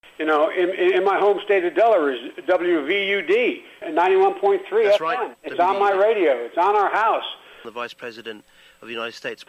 In my home state of Delaware is WVUD, 91.3 FM. Right. It's WVUD. on my radio. It's on our house. The Vice President of the United States.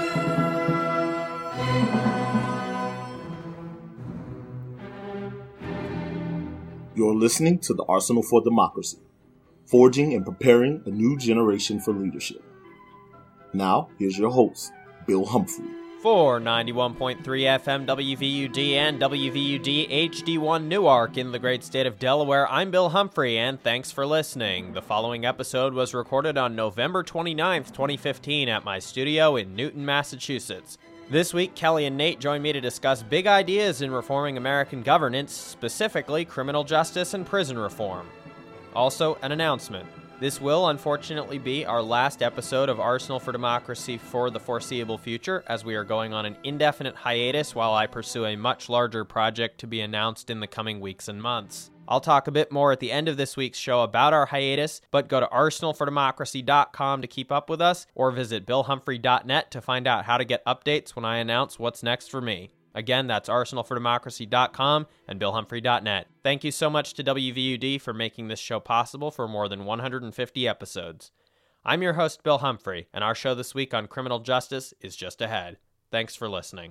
You're listening to the Arsenal for Democracy, forging and preparing a new generation for leadership. Now, here's your host, Bill Humphrey. For 91.3 FM WVUD and WVUD HD1 Newark in the great state of Delaware, I'm Bill Humphrey, and thanks for listening. The following episode was recorded on November 29th, 2015 at my studio in Newton, Massachusetts. This week, Kelly and Nate join me to discuss big ideas in reforming American governance, specifically criminal justice and prison reform. Also, an announcement. This will, unfortunately, be our last episode of Arsenal for Democracy for the foreseeable future, as we are going on an indefinite hiatus while I pursue a much larger project to be announced in the coming weeks and months. I'll talk a bit more at the end of this week's show about our hiatus, but go to arsenalfordemocracy.com to keep up with us, or visit billhumphrey.net to find out how to get updates when I announce what's next for me. Again, that's arsenalfordemocracy.com and billhumphrey.net. Thank you so much to WVUD for making this show possible for more than 150 episodes. I'm your host, Bill Humphrey, and our show this week on criminal justice is just ahead. Thanks for listening.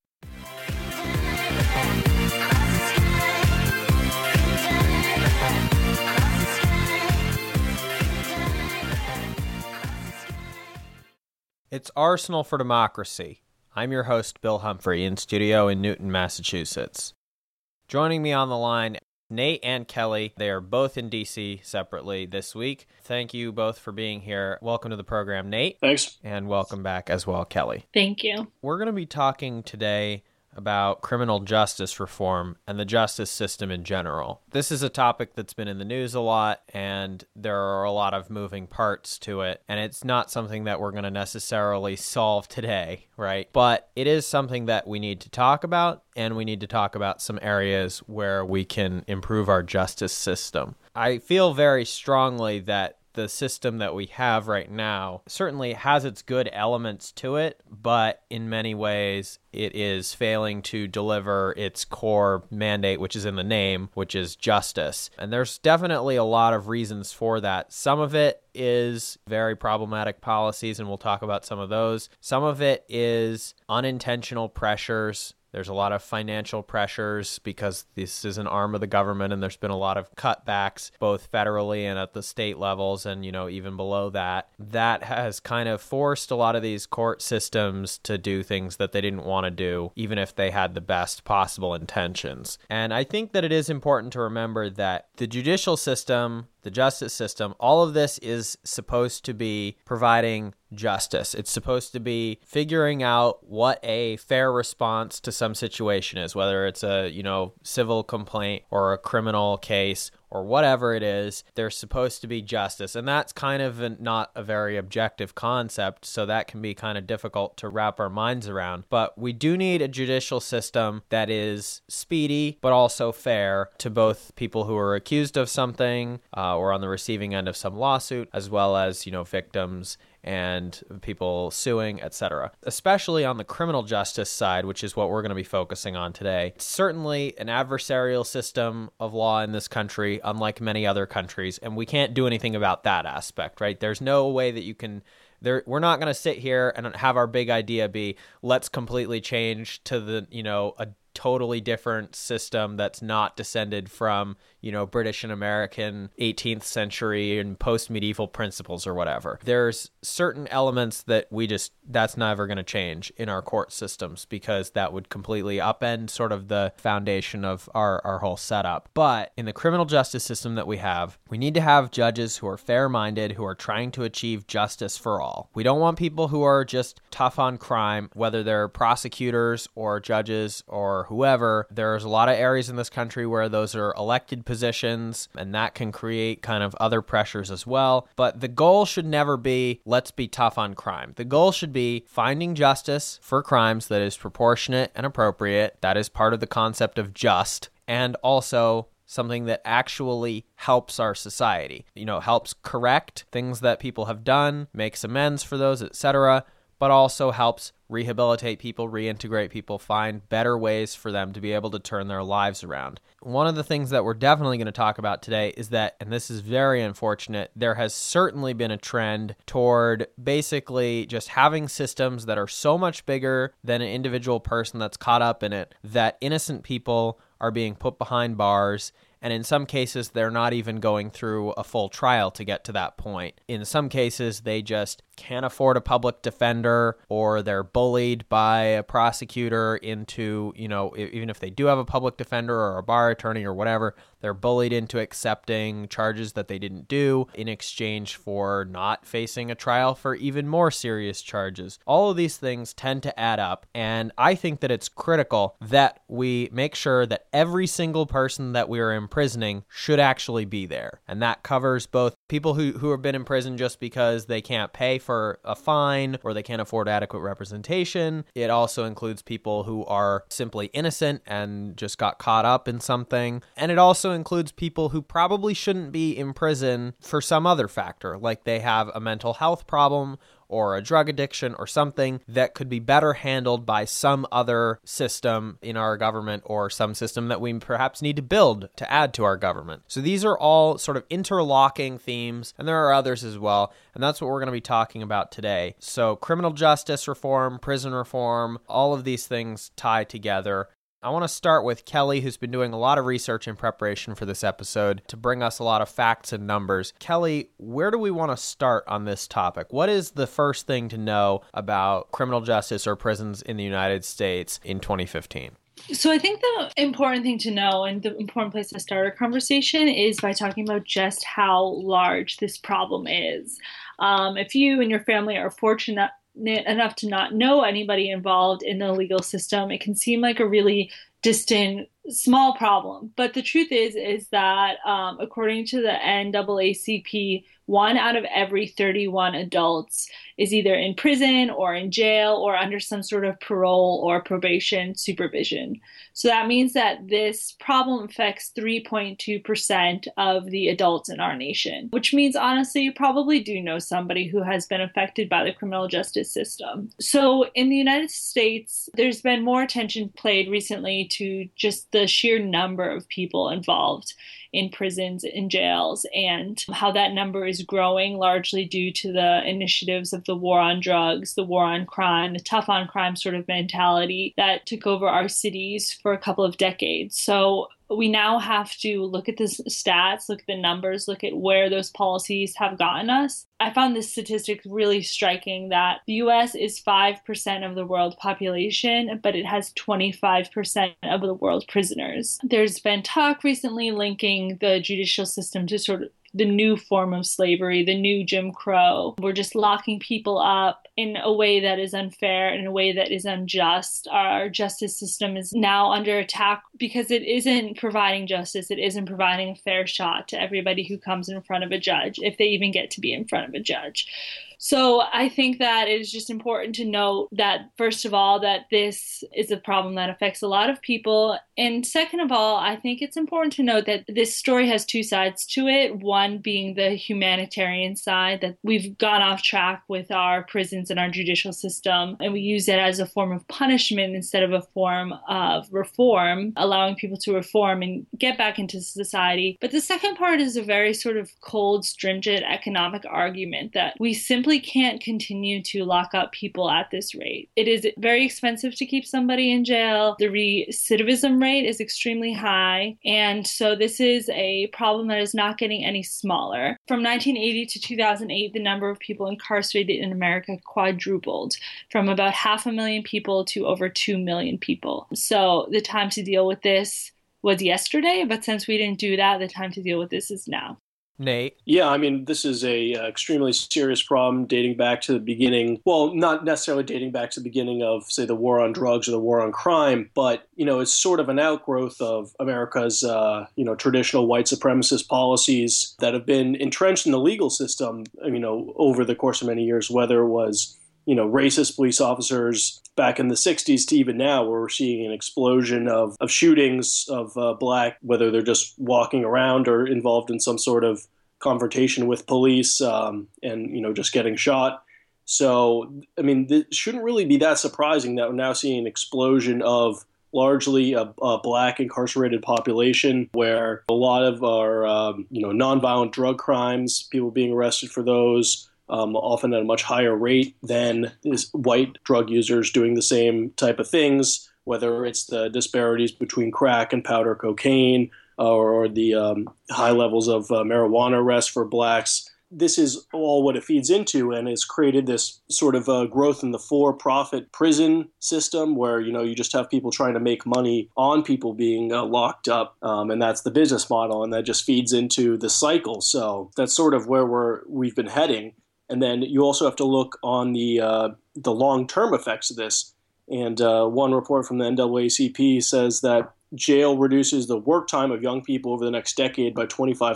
It's Arsenal for Democracy. I'm your host, Bill Humphrey, in studio in Newton, Massachusetts. Joining me on the line, Nate and Kelly. They are both in D.C. separately this week. Thank you both for being here. Welcome to the program, Nate. Thanks. And welcome back as well, Kelly. Thank you. We're going to be talking today about criminal justice reform and the justice system in general. This is a topic that's been in the news a lot, and there are a lot of moving parts to it, and it's not something that we're going to necessarily solve today, right? But it is something that we need to talk about, and we need to talk about some areas where we can improve our justice system. I feel very strongly that the system that we have right now certainly has its good elements to it, but in many ways it is failing to deliver its core mandate, which is in the name, which is justice. And there's definitely a lot of reasons for that. Some of it is very problematic policies, and we'll talk about some of those. Some of it is unintentional pressures. There's a lot of financial pressures because this is an arm of the government, and there's been a lot of cutbacks both federally and at the state levels and, even below that. That has kind of forced a lot of these court systems to do things that they didn't want to do, even if they had the best possible intentions. And I think that it is important to remember that the judicial system, the justice system, all of this is supposed to be providing justice. It's supposed to be figuring out what a fair response to some situation is, whether it's a, civil complaint or a criminal case or whatever it is. There's supposed to be justice. And that's kind of not a very objective concept, so that can be kind of difficult to wrap our minds around. But we do need a judicial system that is speedy, but also fair to both people who are accused of something or on the receiving end of some lawsuit, as well as, victims and people suing, etc. Especially on the criminal justice side, which is what we're going to be focusing on today. It's certainly an adversarial system of law in this country, unlike many other countries, and we can't do anything about that aspect, right? There's no way that you can... We're not going to sit here and have our big idea be, let's completely change to the, a totally different system that's not descended from, British and American 18th century and post-medieval principles or whatever. There's certain elements that that's never going to change in our court systems because that would completely upend sort of the foundation of our whole setup. But in the criminal justice system that we have, we need to have judges who are fair-minded, who are trying to achieve justice for all. We don't want people who are just tough on crime, whether they're prosecutors or judges or whoever. There's a lot of areas in this country where those are elected positions, and that can create kind of other pressures as well. But the goal should never be, let's be tough on crime. The goal should be finding justice for crimes that is proportionate and appropriate. That is part of the concept of just, and also something that actually helps our society. Helps correct things that people have done, makes amends for those, etc., but also helps rehabilitate people, reintegrate people, find better ways for them to be able to turn their lives around. One of the things that we're definitely going to talk about today is that, and this is very unfortunate, there has certainly been a trend toward basically just having systems that are so much bigger than an individual person that's caught up in it, that innocent people are being put behind bars. And in some cases, they're not even going through a full trial to get to that point. In some cases, they just can't afford a public defender, or they're bullied by a prosecutor into, even if they do have a public defender or a bar attorney or whatever, they're bullied into accepting charges that they didn't do in exchange for not facing a trial for even more serious charges. All of these things tend to add up, and I think that it's critical that we make sure that every single person that we are imprisoning should actually be there. And that covers both people who have been in prison just because they can't pay for a fine or they can't afford adequate representation. It also includes people who are simply innocent and just got caught up in something. And it also includes people who probably shouldn't be in prison for some other factor, like they have a mental health problem or a drug addiction or something that could be better handled by some other system in our government, or some system that we perhaps need to build to add to our government. So these are all sort of interlocking themes, and there are others as well, and that's what we're going to be talking about today. So criminal justice reform, prison reform, all of these things tie together. I want to start with Kelly, who's been doing a lot of research in preparation for this episode to bring us a lot of facts and numbers. Kelly, where do we want to start on this topic? What is the first thing to know about criminal justice or prisons in the United States in 2015? So I think the important thing to know, and the important place to start our conversation, is by talking about just how large this problem is. If you and your family are fortunate enough to not know anybody involved in the legal system, it can seem like a really distant, small problem. But the truth is that according to the NAACP, 1 out of every 31 adults is either in prison or in jail or under some sort of parole or probation supervision. So that means that this problem affects 3.2% of the adults in our nation, which means, honestly, you probably do know somebody who has been affected by the criminal justice system. So in the United States, there's been more attention paid recently to just the sheer number of people involved in prisons and jails, and how that number is growing largely due to the initiatives of the war on drugs, the war on crime, the tough on crime sort of mentality that took over our cities for a couple of decades. So we now have to look at the stats, look at the numbers, look at where those policies have gotten us. I found this statistic really striking, that the U.S. is 5% of the world population, but it has 25% of the world prisoners. There's been talk recently linking the judicial system to sort of the new form of slavery, the new Jim Crow. We're just locking people up in a way that is unfair, in a way that is unjust. Our justice system is now under attack because it isn't providing justice. It isn't providing a fair shot to everybody who comes in front of a judge, if they even get to be in front of a judge. So I think that it is just important to note that, first of all, that this is a problem that affects a lot of people. And second of all, I think it's important to note that this story has two sides to it. One being the humanitarian side, that we've gone off track with our prisons and our judicial system, and we use it as a form of punishment instead of a form of reform, allowing people to reform and get back into society. But the second part is a very sort of cold, stringent economic argument that we simply can't continue to lock up people at this rate. It is very expensive to keep somebody in jail. The recidivism rate is extremely high. And so this is a problem that is not getting any smaller. From 1980 to 2008, the number of people incarcerated in America quadrupled, from about 500,000 people to over 2 million people. So the time to deal with this was yesterday, but since we didn't do that, the time to deal with this is now. Nate? Yeah, I mean, this is a extremely serious problem dating back to the beginning. Well, not necessarily dating back to the beginning of, say, the war on drugs or the war on crime, but, it's sort of an outgrowth of America's, traditional white supremacist policies that have been entrenched in the legal system, over the course of many years, whether it was, racist police officers back in the 60s to even now, where we're seeing an explosion of shootings of black, whether they're just walking around or involved in some sort of confrontation with police and, just getting shot. So, I mean, it shouldn't really be that surprising that we're now seeing an explosion of largely a black incarcerated population, where a lot of our nonviolent drug crimes, people being arrested for those, often at a much higher rate than white drug users doing the same type of things, whether it's the disparities between crack and powder cocaine or the high levels of marijuana arrests for blacks. This is all what it feeds into, and has created this sort of growth in the for-profit prison system where, you just have people trying to make money on people being locked up, and that's the business model, and that just feeds into the cycle. So that's sort of where we've been heading. And then you also have to look on the long-term effects of this. And one report from the NAACP says that jail reduces the work time of young people over the next decade by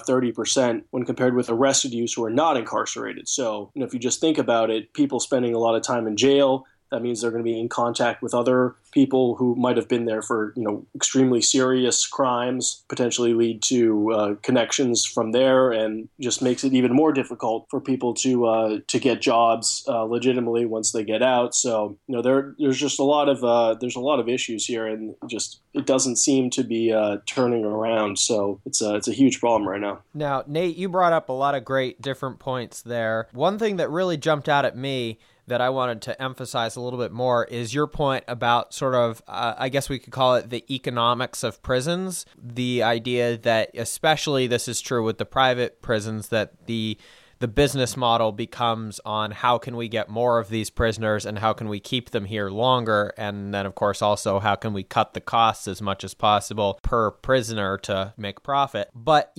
25-30% when compared with arrested youths who are not incarcerated. So, if you just think about it, people spending a lot of time in jail, that means they're going to be in contact with other people who might have been there for, extremely serious crimes, potentially lead to connections from there, and just makes it even more difficult for people to get jobs legitimately once they get out. So, there's just a lot of issues here, and just it doesn't seem to be turning around. So it's a huge problem right now. Now, Nate, you brought up a lot of great different points there. One thing that really jumped out at me that I wanted to emphasize a little bit more is your point about sort of, I guess we could call it the economics of prisons. The idea that, especially this is true with the private prisons, that the business model becomes on how can we get more of these prisoners and how can we keep them here longer, and then of course also how can we cut the costs as much as possible per prisoner to make profit. But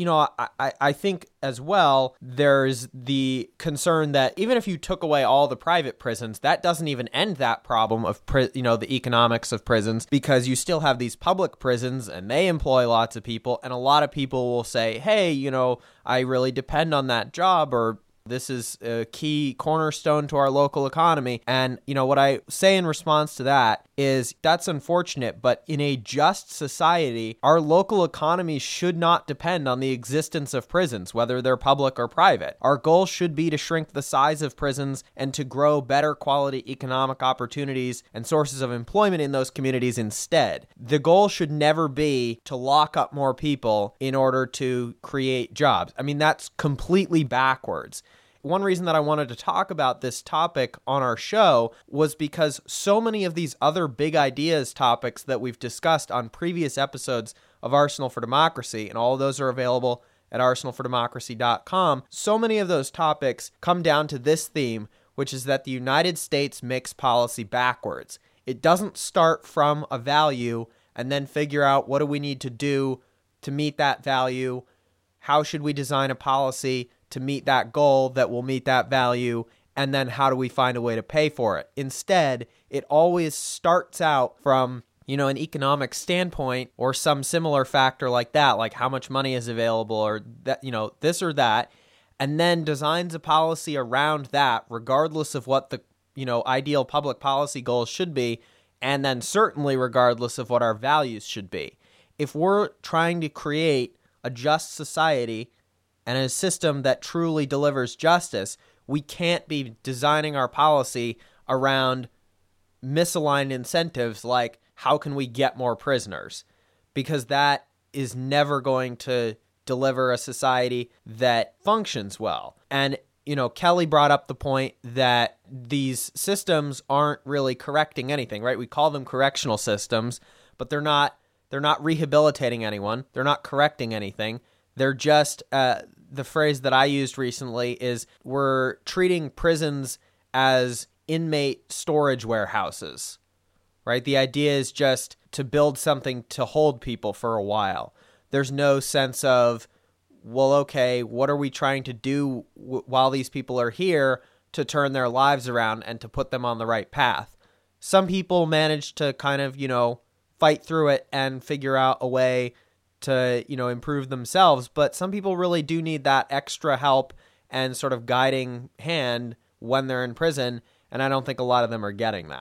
I think as well there's the concern that even if you took away all the private prisons, that doesn't even end that problem of the economics of prisons, because you still have these public prisons and they employ lots of people, and a lot of people will say, hey, I really depend on that job, or this is a key cornerstone to our local economy. And, what I say in response to that is that's unfortunate, but in a just society, our local economy should not depend on the existence of prisons, whether they're public or private. Our goal should be to shrink the size of prisons and to grow better quality economic opportunities and sources of employment in those communities instead. The goal should never be to lock up more people in order to create jobs. I mean, that's completely backwards. One reason that I wanted to talk about this topic on our show was because so many of these other big ideas topics that we've discussed on previous episodes of Arsenal for Democracy, and all of those are available at arsenalfordemocracy.com, so many of those topics come down to this theme, which is that the United States makes policy backwards. It doesn't start from a value and then figure out what do we need to do to meet that value, how should we design a policy to meet that goal that will meet that value, and then how do we find a way to pay for it? Instead, it always starts out from, an economic standpoint or some similar factor like that, like how much money is available or that, this or that, and then designs a policy around that, regardless of what the, ideal public policy goals should be, and then certainly regardless of what our values should be. If we're trying to create a just society and a system that truly delivers justice, we can't be designing our policy around misaligned incentives like how can we get more prisoners, because that is never going to deliver a society that functions well. And, Kelly brought up the point that these systems aren't really correcting anything, right? We call them correctional systems, but they're not rehabilitating anyone. They're not correcting anything. They're just, the phrase that I used recently is we're treating prisons as inmate storage warehouses, right? The idea is just to build something to hold people for a while. There's no sense of, well, okay, what are we trying to do while these people are here to turn their lives around and to put them on the right path? Some people manage to kind of, fight through it and figure out a way to, improve themselves. But some people really do need that extra help and sort of guiding hand when they're in prison. And I don't think a lot of them are getting that.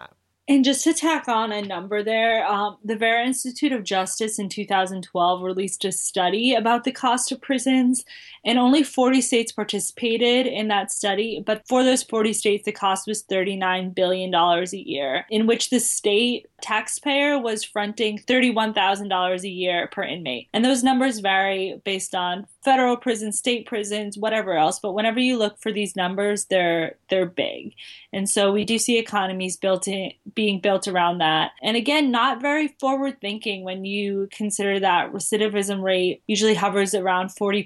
And just to tack on a number there, the Vera Institute of Justice in 2012 released a study about the cost of prisons, and only 40 states participated in that study. But for those 40 states, the cost was $39 billion a year, in which the state taxpayer was fronting $31,000 a year per inmate. And those numbers vary based on federal prisons, state prisons, whatever else. But whenever you look for these numbers, they're big. And so we do see economies being built around that. And again, not very forward thinking when you consider that recidivism rate usually hovers around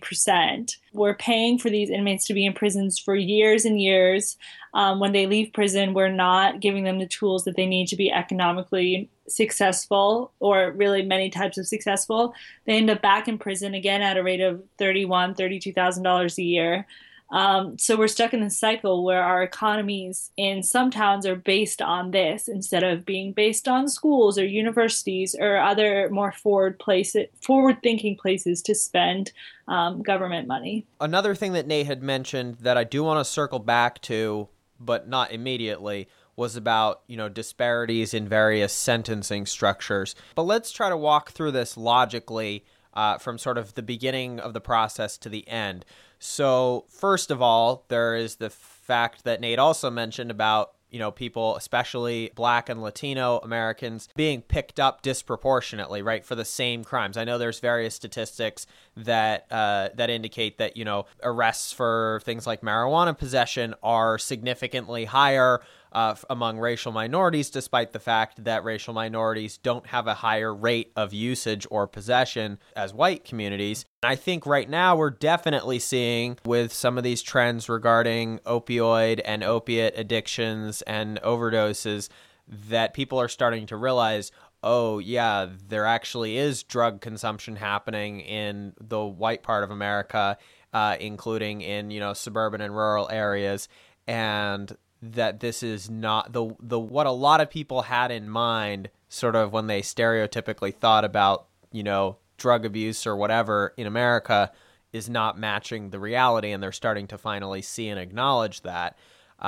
40%. We're paying for these inmates to be in prisons for years and years. When they leave prison, we're not giving them the tools that they need to be economically successful, or really many types of successful. They end up back in prison again at a rate of $31,000, $32,000 a year. So we're stuck in this cycle where our economies in some towns are based on this instead of being based on schools or universities or other more forward-thinking places to spend government money. Another thing that Nate had mentioned that I do want to circle back to, but not immediately, was about, disparities in various sentencing structures. But let's try to walk through this logically from sort of the beginning of the process to the end. So first of all, there is the fact that Nate also mentioned about, people, especially Black and Latino Americans, being picked up disproportionately, right, for the same crimes. I know there's various statistics that that indicate that, arrests for things like marijuana possession are significantly higher among racial minorities, despite the fact that racial minorities don't have a higher rate of usage or possession as white communities. I think right now we're definitely seeing, with some of these trends regarding opioid and opiate addictions and overdoses, that people are starting to realize, oh yeah, there actually is drug consumption happening in the white part of America, including in, suburban and rural areas, and that this is not the what a lot of people had in mind sort of when they stereotypically thought about, drug abuse or whatever in America is not matching the reality, and they're starting to finally see and acknowledge that.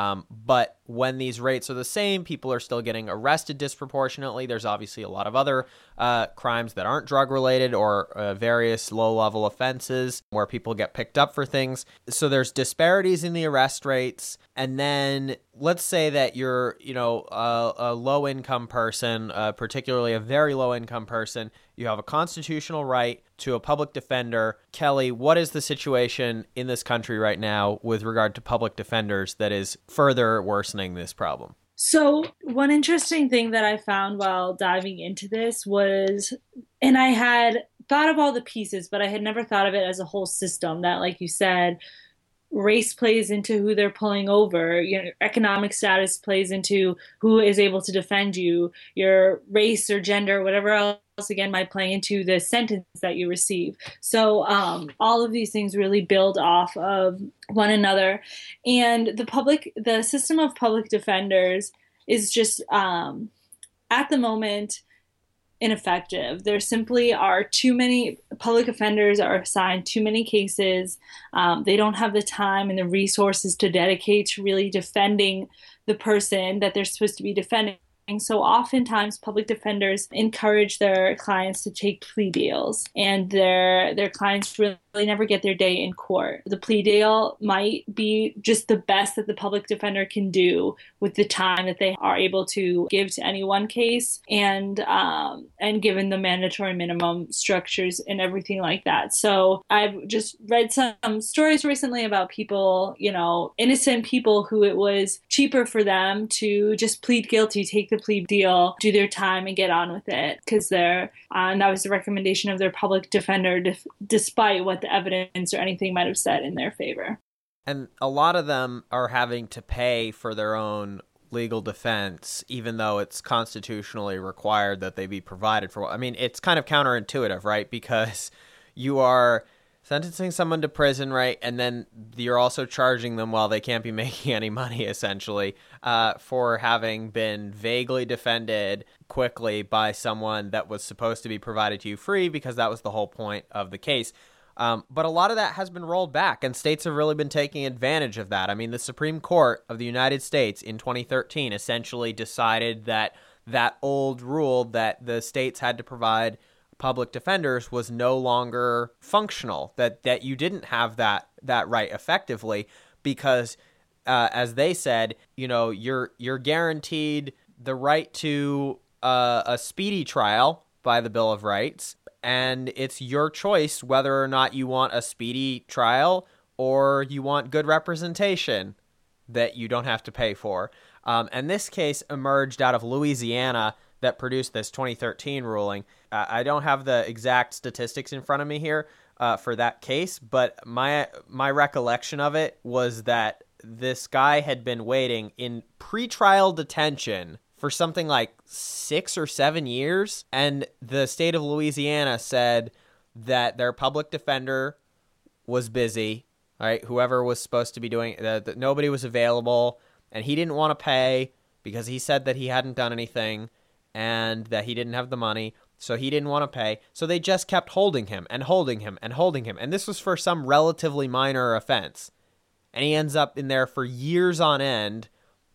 But when these rates are the same, people are still getting arrested disproportionately. There's obviously a lot of other crimes that aren't drug-related or various low-level offenses where people get picked up for things. So there's disparities in the arrest rates. And then let's say that you're, a low-income person, particularly a very low-income person. You have a constitutional right to a public defender. Kelly, what is the situation in this country right now with regard to public defenders that is further worsening this problem? So one interesting thing that I found while diving into this was, and I had thought of all the pieces, but I had never thought of it as a whole system that, like you said, race plays into who they're pulling over, economic status plays into who is able to defend you, your race or gender, whatever else, again, might play into the sentence that you receive. So all of these things really build off of one another. And the system of public defenders is just, at the moment, ineffective. There simply are too many public offenders are assigned too many cases. They don't have the time and the resources to dedicate to really defending the person that they're supposed to be defending. So oftentimes public defenders encourage their clients to take plea deals, and their clients really never get their day in court. The plea deal might be just the best that the public defender can do with the time that they are able to give to any one case, and given the mandatory minimum structures and everything like that. So I've just read some stories recently about people, innocent people who it was cheaper for them to just plead guilty, take the plea deal, do their time, and get on with it because and that was the recommendation of their public defender, despite what the evidence or anything might have said in their favor. And a lot of them are having to pay for their own legal defense, even though it's constitutionally required that they be provided for. I mean, it's kind of counterintuitive, right? Because you are sentencing someone to prison, right? And then you're also charging them while they can't be making any money, essentially, for having been vaguely defended quickly by someone that was supposed to be provided to you free, because that was the whole point of the case. But a lot of that has been rolled back, and states have really been taking advantage of that. I mean, the Supreme Court of the United States in 2013 essentially decided that that old rule that the states had to provide public defenders was no longer functional, that you didn't have that right effectively because, as they said, you're guaranteed the right to a speedy trial by the Bill of Rights, and it's your choice whether or not you want a speedy trial or you want good representation that you don't have to pay for. And this case emerged out of Louisiana that produced this 2013 ruling. I don't have the exact statistics in front of me here for that case, but my recollection of it was that this guy had been waiting in pretrial detention for something like 6 or 7 years, and the state of Louisiana said that their public defender was busy, right? Whoever was supposed to be doing that, nobody was available, and he didn't want to pay because he said that he hadn't done anything and that he didn't have the money, so he didn't want to pay. So they just kept holding him and holding him and holding him, and this was for some relatively minor offense. And he ends up in there for years on end,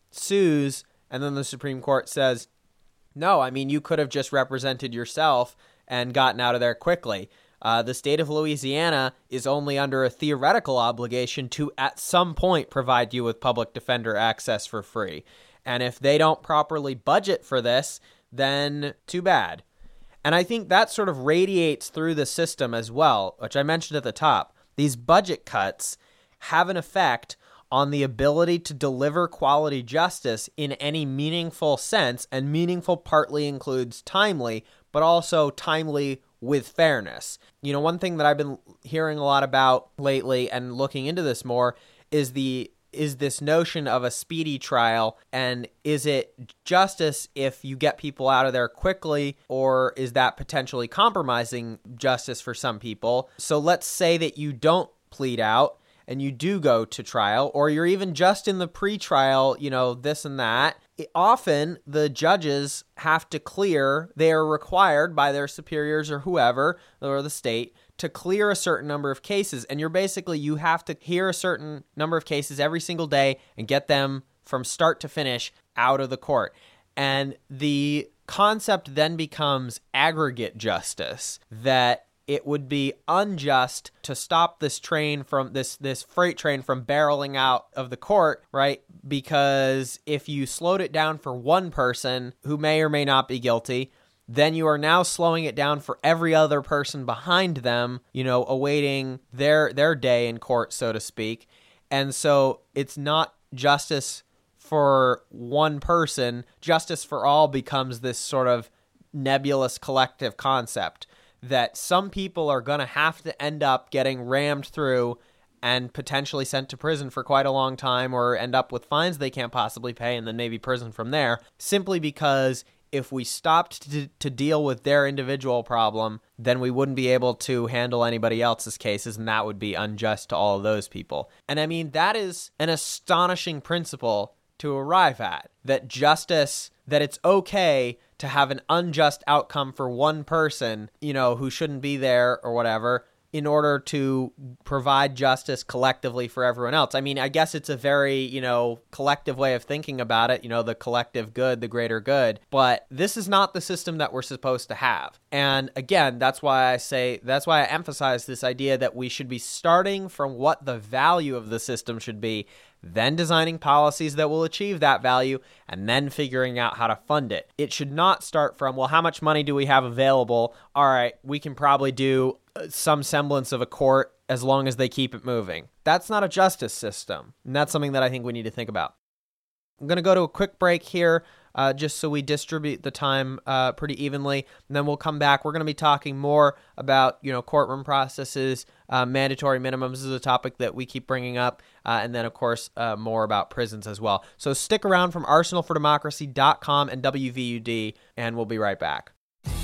sues, and then the Supreme Court says, no, I mean, you could have just represented yourself and gotten out of there quickly. The state of Louisiana is only under a theoretical obligation to, at some point, provide you with public defender access for free. And if they don't properly budget for this, then too bad. And I think that sort of radiates through the system as well, which I mentioned at the top. These budget cuts have an effect on the ability to deliver quality justice in any meaningful sense, and meaningful partly includes timely, but also timely with fairness. One thing that I've been hearing a lot about lately and looking into this more is this notion of a speedy trial, and is it justice if you get people out of there quickly, or is that potentially compromising justice for some people? So let's say that you don't plead out and you do go to trial, or you're even just in the pre-trial, this and that. Often the judges have to they are required by their superiors or whoever, or the state, to clear a certain number of cases. And you have to hear a certain number of cases every single day and get them from start to finish out of the court. And the concept then becomes aggregate justice, that it would be unjust to stop this train from this freight train from barreling out of the court, right? Because if you slowed it down for one person who may or may not be guilty, then you are now slowing it down for every other person behind them, awaiting their day in court, so to speak. And so it's not justice for one person. Justice for all becomes this sort of nebulous collective concept that some people are going to have to end up getting rammed through and potentially sent to prison for quite a long time, or end up with fines they can't possibly pay and then maybe prison from there, simply because if we stopped to deal with their individual problem, then we wouldn't be able to handle anybody else's cases, and that would be unjust to all of those people. And I mean, that is an astonishing principle to arrive at, that justice, that it's okay to have an unjust outcome for one person, who shouldn't be there or whatever, in order to provide justice collectively for everyone else. I mean, I guess it's a very, collective way of thinking about it, the collective good, the greater good. But this is not the system that we're supposed to have. And again, that's why I emphasize this idea that we should be starting from what the value of the system should be, then designing policies that will achieve that value, and then figuring out how to fund it. It should not start from, well, how much money do we have available? All right, we can probably do some semblance of a court as long as they keep it moving. That's not a justice system, and that's something that I think we need to think about. I'm going to go to a quick break here, just so we distribute the time pretty evenly, and then we'll come back. We're going to be talking more about, courtroom processes, mandatory minimums is a topic that we keep bringing up, and then, of course, more about prisons as well. So stick around from arsenalfordemocracy.com and WVUD, and we'll be right back.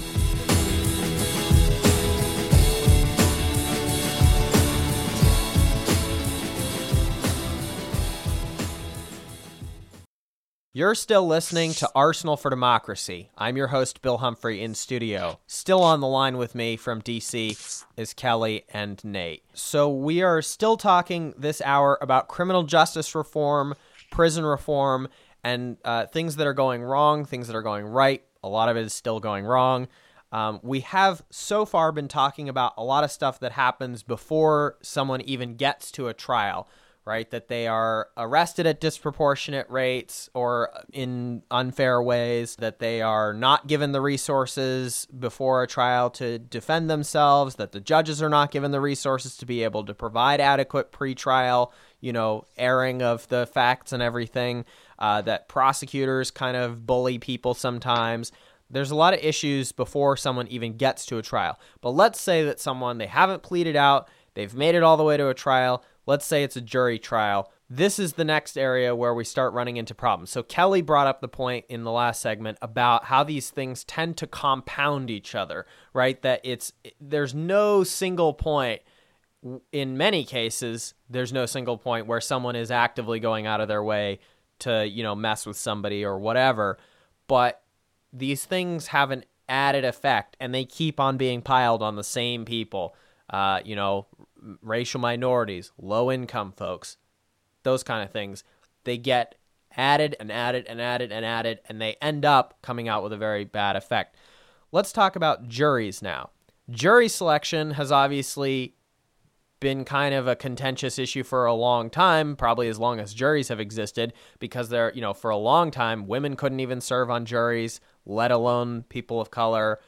You're still listening to Arsenal for Democracy. I'm your host, Bill Humphrey, in studio. Still on the line with me from DC is Kelly and Nate. So we are still talking this hour about criminal justice reform, prison reform, and things that are going wrong, things that are going right. A lot of it is still going wrong. We have so far been talking about a lot of stuff that happens before someone even gets to a trial, right? That they are arrested at disproportionate rates or in unfair ways, that they are not given the resources before a trial to defend themselves, that the judges are not given the resources to be able to provide adequate pretrial, airing of the facts and everything, that prosecutors kind of bully people sometimes. There's a lot of issues before someone even gets to a trial. But let's say that they haven't pleaded out, they've made it all the way to a trial. Let's say it's a jury trial. This is the next area where we start running into problems. So Kelly brought up the point in the last segment about how these things tend to compound each other, right? That there's no single point. In many cases, there's no single point where someone is actively going out of their way to, mess with somebody or whatever. But these things have an added effect, and they keep on being piled on the same people. Racial minorities, low-income folks, those kind of things. They get added and added and added and added, and they end up coming out with a very bad effect. Let's talk about juries now. Jury selection has obviously been kind of a contentious issue for a long time, probably as long as juries have existed, because for a long time, women couldn't even serve on juries, let alone people of color.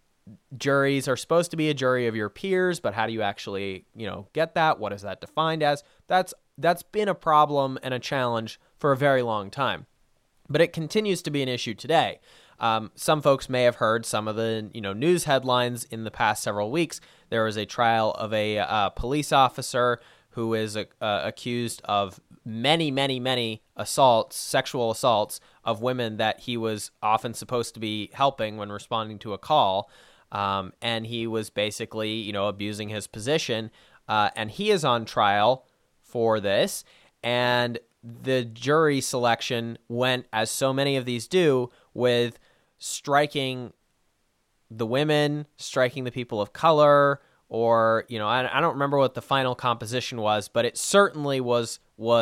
Juries are supposed to be a jury of your peers, but how do you actually, get that? What is that defined as? That's been a problem and a challenge for a very long time, but it continues to be an issue today. Some folks may have heard some of the news headlines in the past several weeks. There was a trial of a police officer who is accused of many, many, many assaults, sexual assaults of women that he was often supposed to be helping when responding to a call. And he was basically, abusing his position. And he is on trial for this. And the jury selection went, as so many of these do, with striking the women, striking the people of color, or, I don't remember what the final composition was, but it certainly was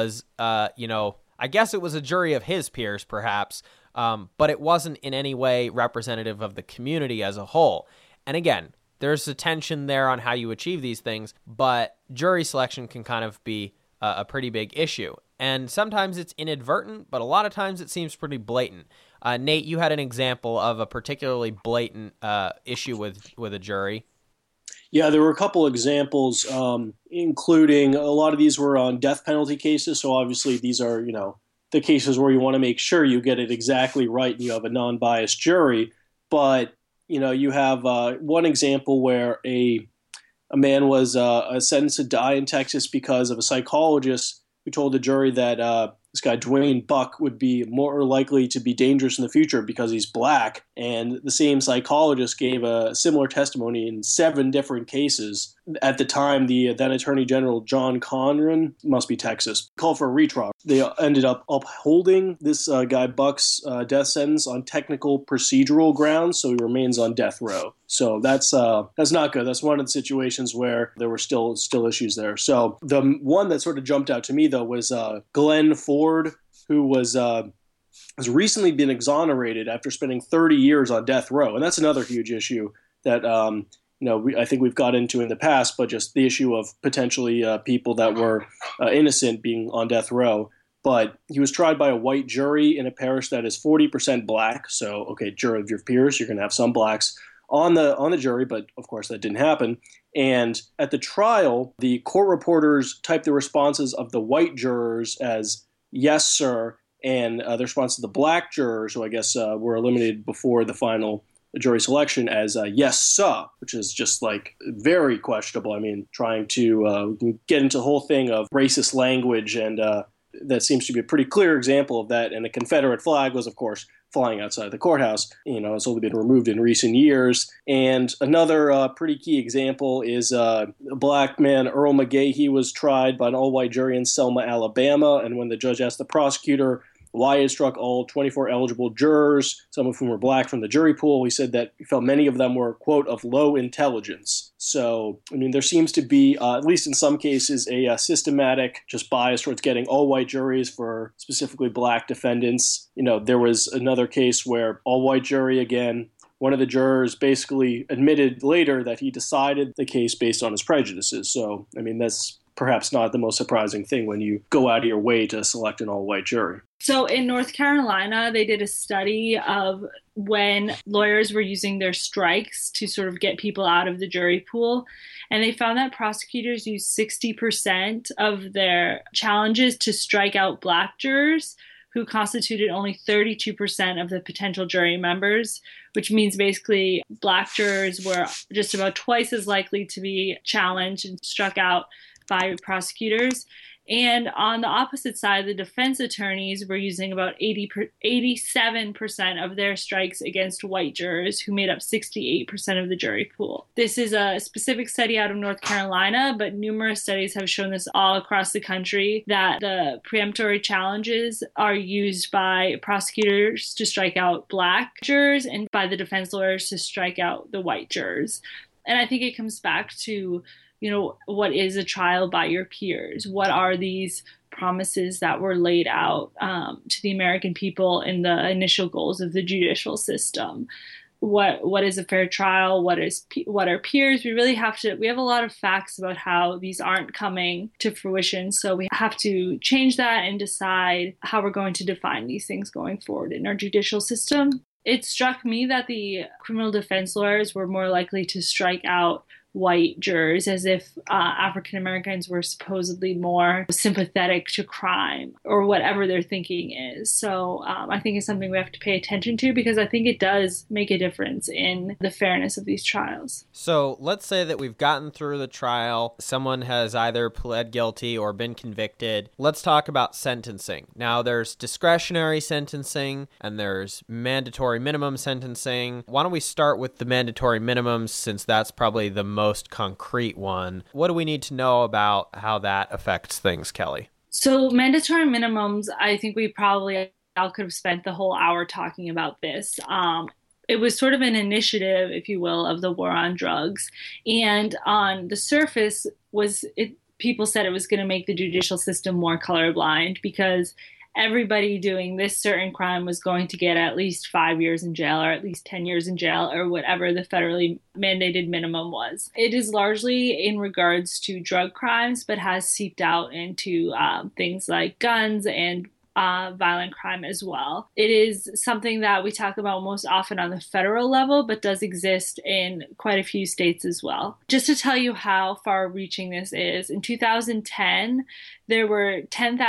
I guess it was a jury of his peers, perhaps, but it wasn't in any way representative of the community as a whole. And again, there's a tension there on how you achieve these things, but jury selection can kind of be a pretty big issue. And sometimes it's inadvertent, but a lot of times it seems pretty blatant. Nate, you had an example of a particularly blatant issue with a jury. Yeah, there were a couple examples, including a lot of these were on death penalty cases. So obviously these are, the cases where you want to make sure you get it exactly right and you have a non-biased jury. But, you have one example where a man was sentenced to die in Texas because of a psychologist who told the jury that this guy, Dwayne Buck, would be more likely to be dangerous in the future because he's black. And the same psychologist gave a similar testimony in 7 different cases. At the time, the then Attorney General John Conran, must be Texas, called for a retrial. They ended up upholding this guy Buck's death sentence on technical procedural grounds, so he remains on death row. So that's not good. That's one of the situations where there were still issues there. So the one that sort of jumped out to me, though, was Glenn Ford, who has recently been exonerated after spending 30 years on death row. And that's another huge issue that I think we've got into in the past, but just the issue of potentially people that were innocent being on death row. But he was tried by a white jury in a parish that is 40% black. So, okay, jury of your peers, you're going to have some blacks on the jury, but of course that didn't happen. And at the trial, the court reporters typed the responses of the white jurors as "yes, sir," and the response to the black jurors, who I guess were eliminated before the final jury selection, as "yes, sir," which is just like very questionable. I mean, trying to get into the whole thing of racist language, and that seems to be a pretty clear example of that. And the Confederate flag was, of course, flying outside the courthouse. It's only been removed in recent years. And another pretty key example is a black man, Earl McGahey. He was tried by an all-white jury in Selma, Alabama. And when the judge asked the prosecutor why he struck all 24 eligible jurors, some of whom were black, from the jury pool, he said that he felt many of them were, quote, of low intelligence. So, I mean, there seems to be, at least in some cases, a systematic just bias towards getting all white juries for specifically black defendants. There was another case where all white jury again. One of the jurors basically admitted later that he decided the case based on his prejudices. So, I mean, that's perhaps not the most surprising thing when you go out of your way to select an all-white jury. So in North Carolina, they did a study of when lawyers were using their strikes to sort of get people out of the jury pool. And they found that prosecutors used 60% of their challenges to strike out black jurors, who constituted only 32% of the potential jury members, which means basically black jurors were just about twice as likely to be challenged and struck out by prosecutors. And on the opposite side, the defense attorneys were using about 87% of their strikes against white jurors, who made up 68% of the jury pool. This is a specific study out of North Carolina, but numerous studies have shown this all across the country, that the preemptory challenges are used by prosecutors to strike out black jurors and by the defense lawyers to strike out the white jurors. And I think it comes back to what is a trial by your peers? What are these promises that were laid out to the American people in the initial goals of the judicial system? What is a fair trial? What are peers? We have a lot of facts about how these aren't coming to fruition. So we have to change that and decide how we're going to define these things going forward in our judicial system. It struck me that the criminal defense lawyers were more likely to strike out white jurors, as if African Americans were supposedly more sympathetic to crime or whatever their thinking is. So I think it's something we have to pay attention to, because I think it does make a difference in the fairness of these trials. So let's say that we've gotten through the trial. Someone has either pled guilty or been convicted. Let's talk about sentencing. Now, there's discretionary sentencing and there's mandatory minimum sentencing. Why don't we start with the mandatory minimums, since that's probably the most concrete one. What do we need to know about how that affects things, Kelly? So mandatory minimums, I think we probably all could have spent the whole hour talking about this. It was sort of an initiative, if you will, of the war on drugs. And on the surface, people said it was going to make the judicial system more colorblind, because everybody doing this certain crime was going to get at least 5 years in jail, or at least 10 years in jail, or whatever the federally mandated minimum was. It is largely in regards to drug crimes, but has seeped out into things like guns and violent crime as well. It is something that we talk about most often on the federal level, but does exist in quite a few states as well. Just to tell you how far-reaching this is, in 2010, there were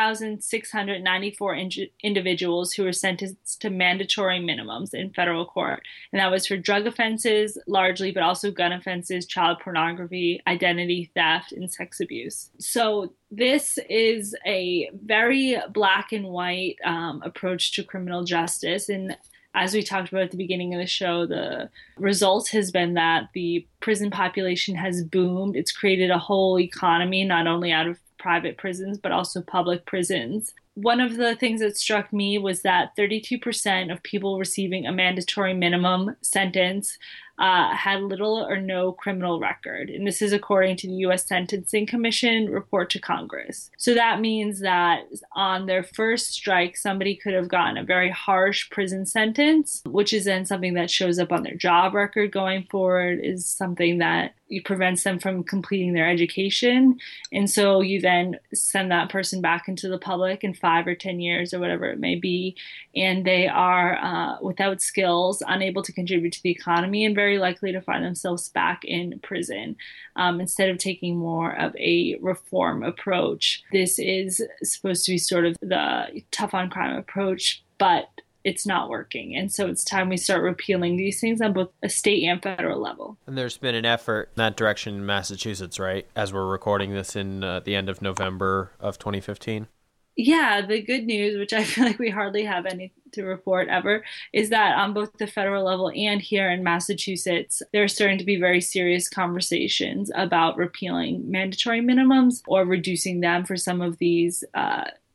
10,694 individuals who were sentenced to mandatory minimums in federal court. And that was for drug offenses largely, but also gun offenses, child pornography, identity theft, and sex abuse. So this is a very black and white approach to criminal justice. And as we talked about at the beginning of the show, the result has been that the prison population has boomed. It's created a whole economy, not only out of private prisons, but also public prisons. One of the things that struck me was that 32% of people receiving a mandatory minimum sentence had little or no criminal record. And this is according to the U.S. Sentencing Commission report to Congress. So that means that on their first strike, somebody could have gotten a very harsh prison sentence, which is then something that shows up on their job record going forward, is something that prevents them from completing their education. And so you then send that person back into the public in 5 or 10 years or whatever it may be, and they are without skills, unable to contribute to the economy, and very likely to find themselves back in prison. Instead of taking more of a reform approach, this is supposed to be sort of the tough on crime approach, but it's not working. And so it's time we start repealing these things on both a state and federal level. And there's been an effort in that direction in Massachusetts, right? As we're recording this in the end of November of 2015. Yeah, the good news, which I feel like we hardly have any to report ever, is that on both the federal level and here in Massachusetts, there are starting to be very serious conversations about repealing mandatory minimums or reducing them for some of these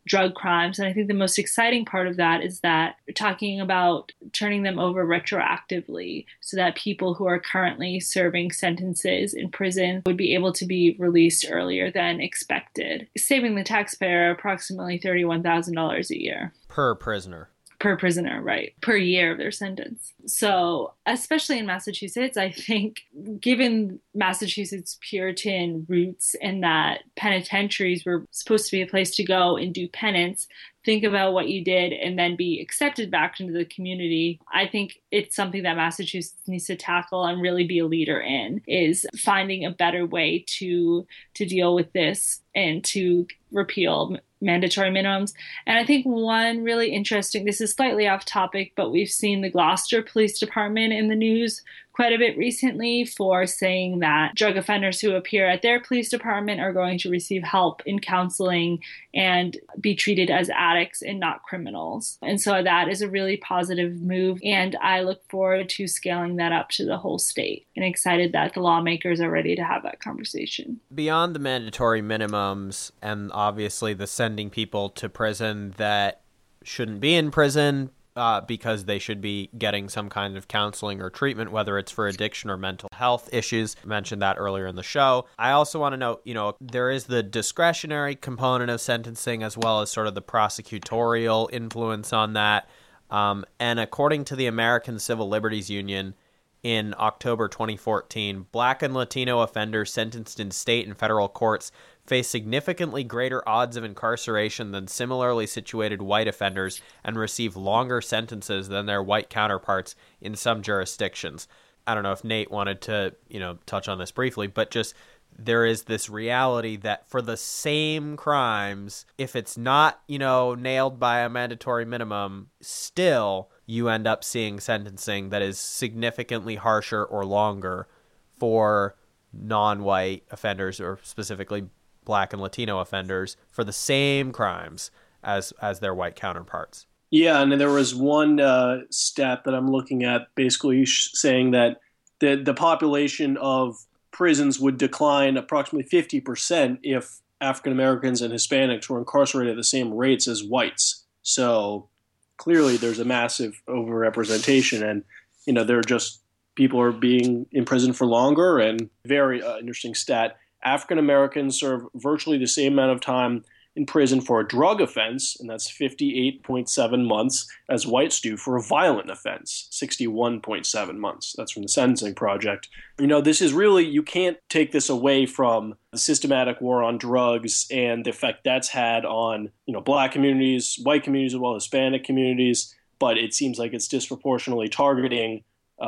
drug crimes. And I think the most exciting part of that is that we're talking about turning them over retroactively so that people who are currently serving sentences in prison would be able to be released earlier than expected, saving the taxpayer approximately $31,000 a year. Per prisoner. Per prisoner, right, per year of their sentence. So, especially in Massachusetts, I think, given Massachusetts' Puritan roots and that penitentiaries were supposed to be a place to go and do penance, think about what you did and then be accepted back into the community. I think it's something that Massachusetts needs to tackle and really be a leader in, is finding a better way to deal with this and to repeal mandatory minimums. And I think one really interesting, this is slightly off topic, but we've seen the Gloucester Police Department in the news quite a bit recently for saying that drug offenders who appear at their police department are going to receive help in counseling and be treated as addicts and not criminals. And so that is a really positive move. And I look forward to scaling that up to the whole state, and excited that the lawmakers are ready to have that conversation. Beyond the mandatory minimums and obviously the sending people to prison that shouldn't be in prison, because they should be getting some kind of counseling or treatment, whether it's for addiction or mental health issues. I mentioned that earlier in the show. I also want to note, there is the discretionary component of sentencing as well as sort of the prosecutorial influence on that. And according to the American Civil Liberties Union, in October 2014, Black and Latino offenders sentenced in state and federal courts face significantly greater odds of incarceration than similarly situated white offenders and receive longer sentences than their white counterparts in some jurisdictions. I don't know if Nate wanted to, touch on this briefly, but just there is this reality that for the same crimes, if it's not, nailed by a mandatory minimum, still you end up seeing sentencing that is significantly harsher or longer for non-white offenders, or specifically Black and Latino offenders, for the same crimes as their white counterparts. Yeah, and there was one stat that I'm looking at basically saying that the population of prisons would decline approximately 50% if African Americans and Hispanics were incarcerated at the same rates as whites. So clearly there's a massive overrepresentation, and they're just, people are being imprisoned for longer. And very interesting stat, African Americans serve virtually the same amount of time in prison for a drug offense, and that's 58.7 months, as whites do for a violent offense, 61.7 months. That's from the Sentencing Project. This is really, you can't take this away from the systematic war on drugs and the effect that's had on, Black communities, white communities, as well as Hispanic communities, but it seems like it's disproportionately targeting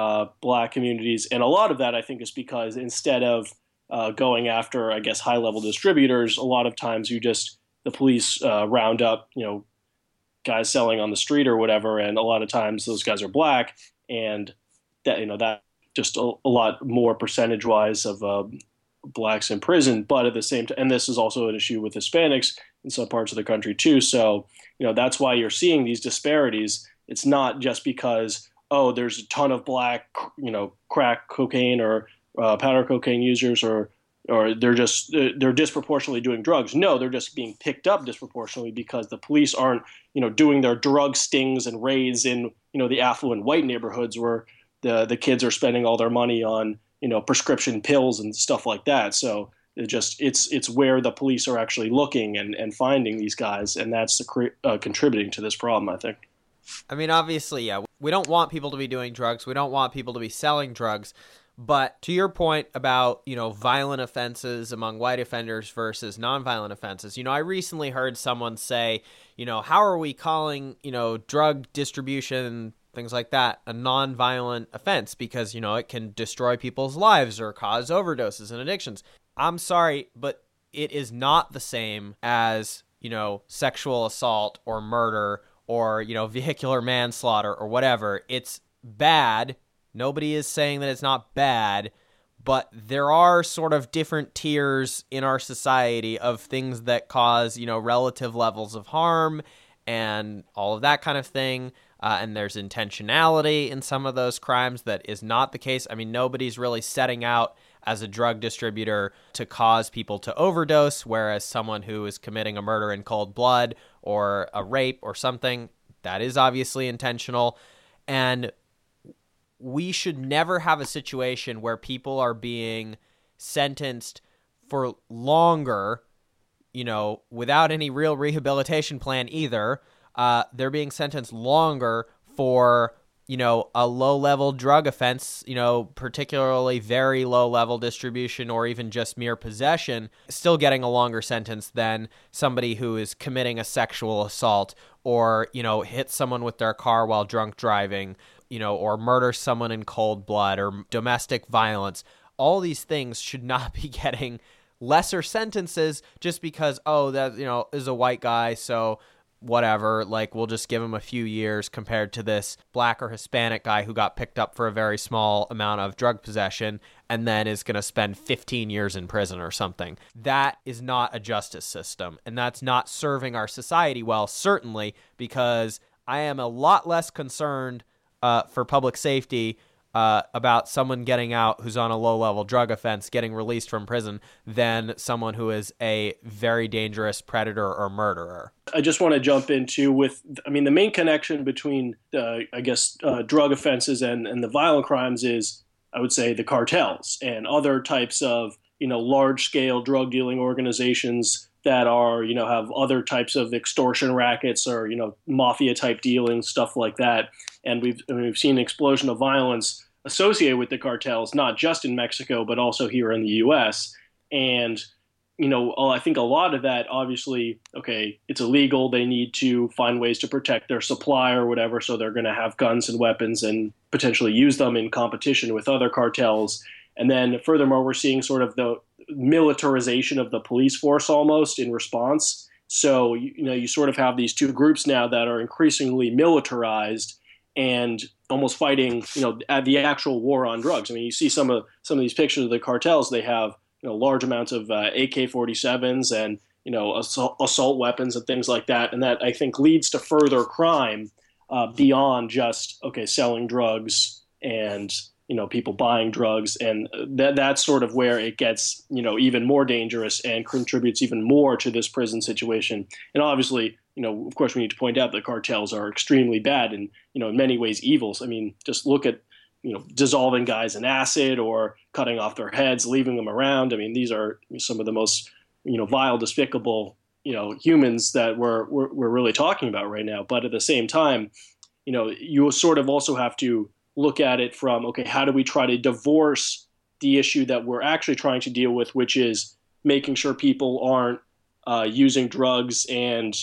Black communities. And a lot of that, I think, is because instead of going after, I guess, high-level distributors, a lot of times the police round up, guys selling on the street or whatever, and a lot of times those guys are Black, and that just a lot more percentage-wise of Blacks in prison. But at the same time, and this is also an issue with Hispanics in some parts of the country too. So that's why you're seeing these disparities. It's not just because there's a ton of Black crack cocaine or powder cocaine users, or they're disproportionately doing drugs. No, they're just being picked up disproportionately because the police aren't, doing their drug stings and raids in, the affluent white neighborhoods where the kids are spending all their money on, prescription pills and stuff like that. So it's where the police are actually looking and finding these guys, and that's contributing to this problem, I think. I mean, obviously, yeah, we don't want people to be doing drugs. We don't want people to be selling drugs. But to your point about, violent offenses among white offenders versus nonviolent offenses, I recently heard someone say, how are we calling, drug distribution, things like that, a nonviolent offense? Because, it can destroy people's lives or cause overdoses and addictions. I'm sorry, but it is not the same as, sexual assault or murder or, vehicular manslaughter or whatever. It's bad. Nobody is saying that it's not bad, but there are sort of different tiers in our society of things that cause, relative levels of harm and all of that kind of thing. And there's intentionality in some of those crimes that is not the case. I mean, nobody's really setting out as a drug distributor to cause people to overdose, whereas someone who is committing a murder in cold blood or a rape or something, that is obviously intentional. And we should never have a situation where people are being sentenced for longer, without any real rehabilitation plan either. They're being sentenced longer for, a low-level drug offense, particularly very low-level distribution or even just mere possession, still getting a longer sentence than somebody who is committing a sexual assault or, hits someone with their car while drunk driving, or murders someone in cold blood or domestic violence. All these things should not be getting lesser sentences just because, that, is a white guy, so whatever, we'll just give him a few years compared to this black or Hispanic guy who got picked up for a very small amount of drug possession and then is going to spend 15 years in prison or something. That is not a justice system, and that's not serving our society well, certainly, because I am a lot less concerned for public safety about someone getting out who's on a low-level drug offense, getting released from prison, than someone who is a very dangerous predator or murderer. I just want to jump into the main connection between, drug offenses and the violent crimes is, I would say, the cartels and other types of, large-scale drug dealing organizations that are, have other types of extortion rackets or, mafia-type dealing, stuff like that. And we've seen an explosion of violence associated with the cartels, not just in Mexico, but also here in the U.S. And, I think a lot of that, obviously, okay, it's illegal. They need to find ways to protect their supply or whatever. So they're going to have guns and weapons and potentially use them in competition with other cartels. And then furthermore, we're seeing sort of the militarization of the police force almost in response. So, you sort of have these two groups now that are increasingly militarized and almost fighting, at the actual war on drugs. I mean, you see some of these pictures of the cartels. They have, large amounts of AK-47s and, assault weapons and things like that. And that, I think, leads to further crime beyond just, selling drugs and, people buying drugs. And that's sort of where it gets, even more dangerous and contributes even more to this prison situation. And obviously, of course, we need to point out that cartels are extremely bad and, in many ways evils. I mean, just look at, dissolving guys in acid or cutting off their heads, leaving them around. I mean, these are some of the most, vile, despicable, humans that we're really talking about right now. But at the same time, you sort of also have to look at it from, okay, how do we try to divorce the issue that we're actually trying to deal with, which is making sure people aren't using drugs and,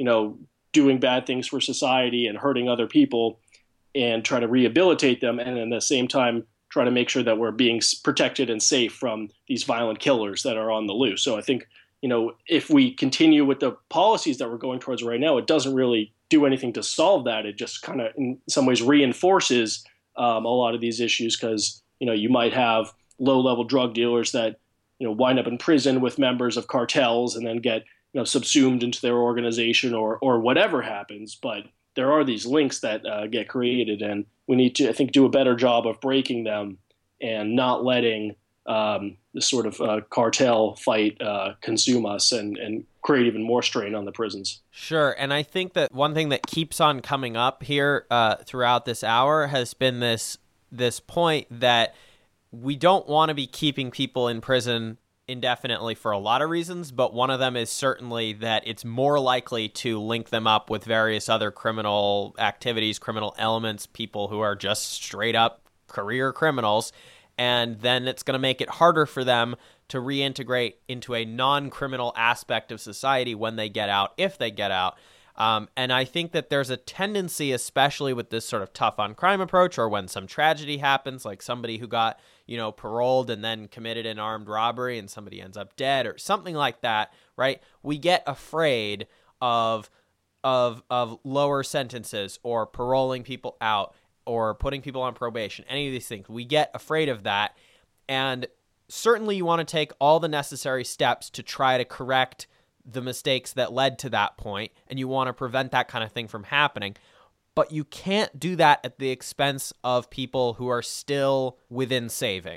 doing bad things for society and hurting other people, and try to rehabilitate them, and at the same time try to make sure that we're being protected and safe from these violent killers that are on the loose. So I think, if we continue with the policies that we're going towards right now, it doesn't really do anything to solve that. It just kind of, in some ways, reinforces a lot of these issues because, you might have low-level drug dealers that, wind up in prison with members of cartels and then get, subsumed into their organization or whatever happens. But there are these links that get created, and we need to, I think, do a better job of breaking them and not letting this sort of cartel fight consume us and create even more strain on the prisons. Sure, and I think that one thing that keeps on coming up here throughout this hour has been this point that we don't want to be keeping people in prison indefinitely for a lot of reasons, but one of them is certainly that it's more likely to link them up with various other criminal activities, criminal elements, people who are just straight up career criminals, and then it's going to make it harder for them to reintegrate into a non-criminal aspect of society when they get out, if they get out. And I think that there's a tendency, especially with this sort of tough on crime approach, or when some tragedy happens, like somebody who got, paroled and then committed an armed robbery and somebody ends up dead or something like that, right? We get afraid of lower sentences or paroling people out or putting people on probation, any of these things. We get afraid of that. And certainly you want to take all the necessary steps to try to correct the mistakes that led to that point, and you want to prevent that kind of thing from happening. But you can't do that at the expense of people who are still within saving,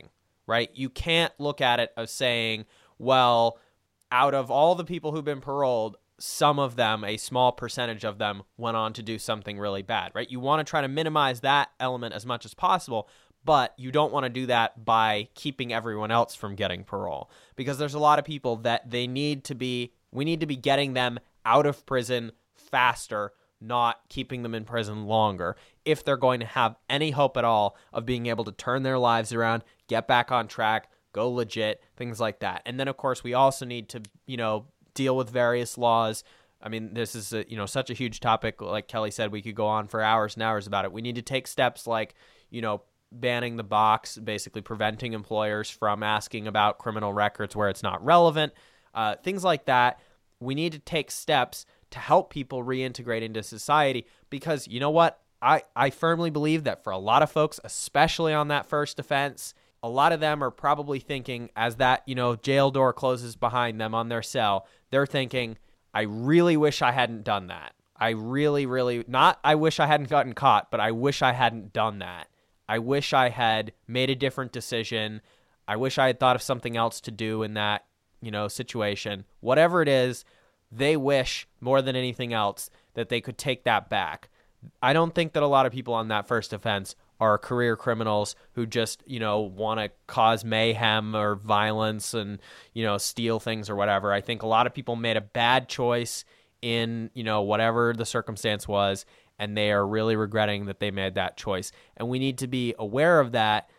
right? You can't look at it as saying, well, out of all the people who've been paroled, some of them, a small percentage of them, went on to do something really bad, right? You want to try to minimize that element as much as possible, but you don't want to do that by keeping everyone else from getting parole, because there's a lot of people that we need to be getting them out of prison faster, not keeping them in prison longer, if they're going to have any hope at all of being able to turn their lives around, get back on track, go legit, things like that. And then, of course, we also need to, deal with various laws. I mean, this is such a huge topic. Like Kelly said, we could go on for hours and hours about it. We need to take steps like, banning the box, basically preventing employers from asking about criminal records where it's not relevant, things like that. We need to take steps to help people reintegrate into society, because you know what? I firmly believe that for a lot of folks, especially on that first offense, a lot of them are probably thinking, as that, jail door closes behind them on their cell, they're thinking, I really wish I hadn't done that. I really, really, not I wish I hadn't gotten caught, but I wish I hadn't done that. I wish I had made a different decision. I wish I had thought of something else to do in that, situation. Whatever it is, they wish more than anything else that they could take that back. I don't think that a lot of people on that first offense are career criminals who just, want to cause mayhem or violence and, steal things or whatever. I think a lot of people made a bad choice in, whatever the circumstance was, and they are really regretting that they made that choice. And we need to be aware of that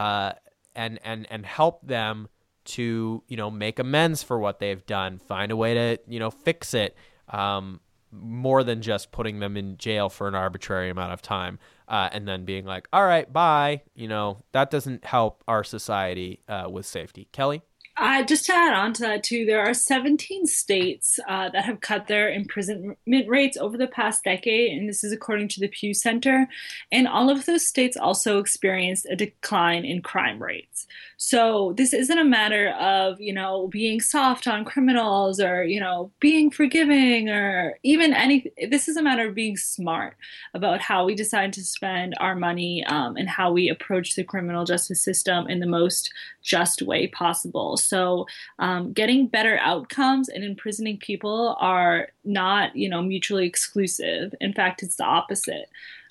and help them to, make amends for what they've done, find a way to, fix it, more than just putting them in jail for an arbitrary amount of time and then being like, all right, bye. That doesn't help our society with safety. Kelly? Just to add on to that, too, there are 17 states that have cut their imprisonment rates over the past decade, and this is according to the Pew Center. And all of those states also experienced a decline in crime rates. So this isn't a matter of, being soft on criminals or, being forgiving or even anything. This is a matter of being smart about how we decide to spend our money and how we approach the criminal justice system in the most just way possible. So getting better outcomes and imprisoning people are not, mutually exclusive. In fact, it's the opposite.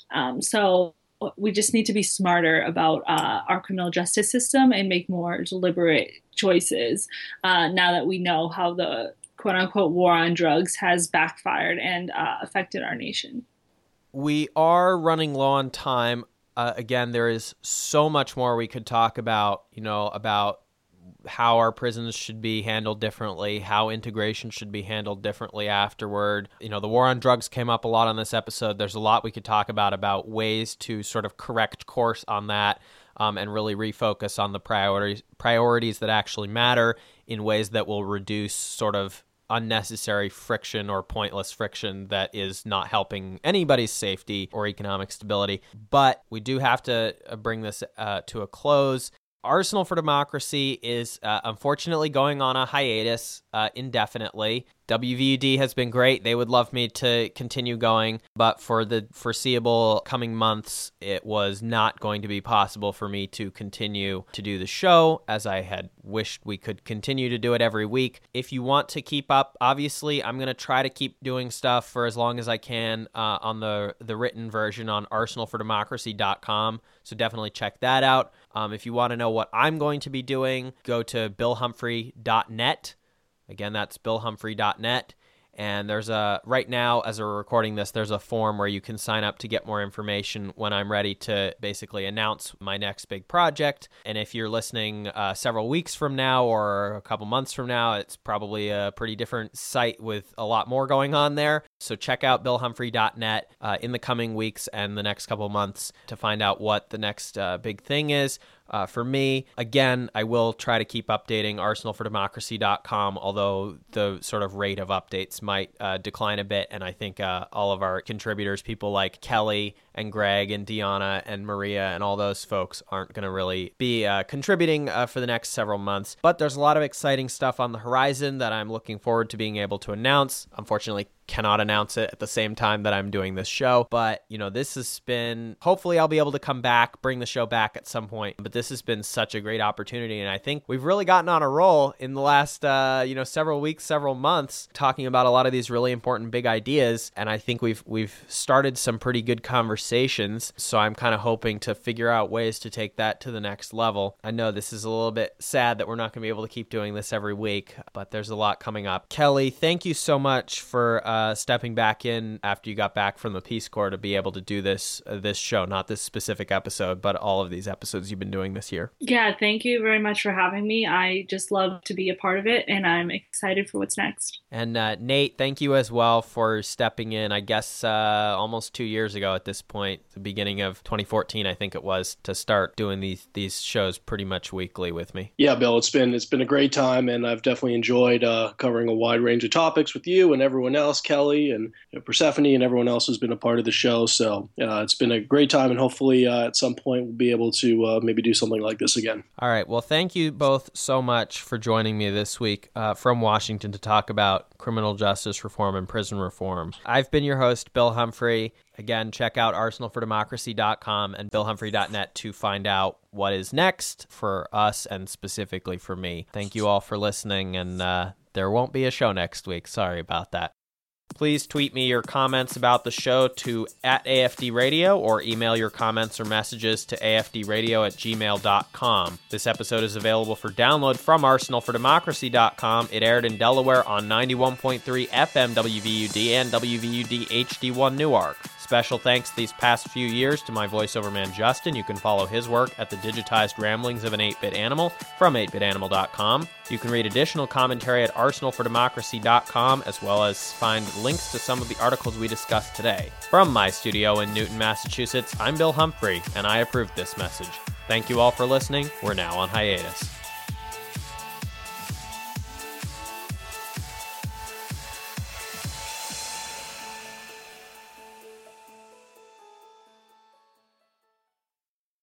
So we just need to be smarter about our criminal justice system and make more deliberate choices now that we know how the quote-unquote war on drugs has backfired and affected our nation. We are running low on time. Again, there is so much more we could talk about, about how our prisons should be handled differently, how integration should be handled differently afterward. The war on drugs came up a lot on this episode. There's a lot we could talk about ways to sort of correct course on that and really refocus on the priorities that actually matter in ways that will reduce sort of unnecessary friction or pointless friction that is not helping anybody's safety or economic stability. But we do have to bring this to a close. Arsenal for Democracy is unfortunately going on a hiatus indefinitely. WVUD has been great. They would love me to continue going, but for the foreseeable coming months, it was not going to be possible for me to continue to do the show as I had wished we could continue to do it every week. If you want to keep up, obviously, I'm going to try to keep doing stuff for as long as I can on the written version on arsenalfordemocracy.com, so definitely check that out. If you want to know what I'm going to be doing, go to billhumphrey.net. Again, that's billhumphrey.net. And there's right now, as we're recording this, there's a form where you can sign up to get more information when I'm ready to basically announce my next big project. And if you're listening several weeks from now or a couple months from now, it's probably a pretty different site with a lot more going on there. So check out billhumphrey.net in the coming weeks and the next couple months to find out what the next big thing is. For me, again, I will try to keep updating arsenalfordemocracy.com, although the sort of rate of updates might decline a bit. And I think all of our contributors, people like Kelly and Greg and Deanna and Maria and all those folks aren't going to really be contributing for the next several months. But there's a lot of exciting stuff on the horizon that I'm looking forward to being able to announce. Unfortunately, cannot announce it at the same time that I'm doing this show. But, this has been, hopefully I'll be able to come back, bring the show back at some point. But this has been such a great opportunity. And I think we've really gotten on a roll in the last, several weeks, several months, talking about a lot of these really important big ideas. And I think we've started some pretty good conversations. So I'm kind of hoping to figure out ways to take that to the next level. I know this is a little bit sad that we're not going to be able to keep doing this every week, but there's a lot coming up. Kelly, thank you so much for stepping back in after you got back from the Peace Corps to be able to do this show, not this specific episode, but all of these episodes you've been doing this year. Yeah, thank you very much for having me. I just love to be a part of it, and I'm excited for what's next. And Nate, thank you as well for stepping in, I guess almost 2 years ago at this point, the beginning of 2014, I think it was, to start doing these shows pretty much weekly with me. Yeah, Bill, it's been a great time, and I've definitely enjoyed covering a wide range of topics with you and everyone else, Kelly and Persephone and everyone else who's been a part of the show. So it's been a great time, and hopefully at some point we'll be able to maybe do something like this again. All right. Well, thank you both so much for joining me this week from Washington to talk about criminal justice reform and prison reform. I've been your host, Bill Humphrey. Again, check out arsenalfordemocracy.com and billhumphrey.net to find out what is next for us and specifically for me. Thank you all for listening, and there won't be a show next week. Sorry about that. Please tweet me your comments about the show to @AFDRadio or email your comments or messages to afdradio@gmail.com. This episode is available for download from arsenalfordemocracy.com. It aired in Delaware on 91.3 FM WVUD and WVUD HD1 Newark. Special thanks these past few years to my voiceover man Justin. You can follow his work at the digitized ramblings of an 8-bit animal from 8bitanimal.com. You can read additional commentary at arsenalfordemocracy.com, as well as find links to some of the articles we discussed today. From my studio in Newton, Massachusetts, I'm Bill Humphrey, and I approve this message. Thank you all for listening. We're now on hiatus.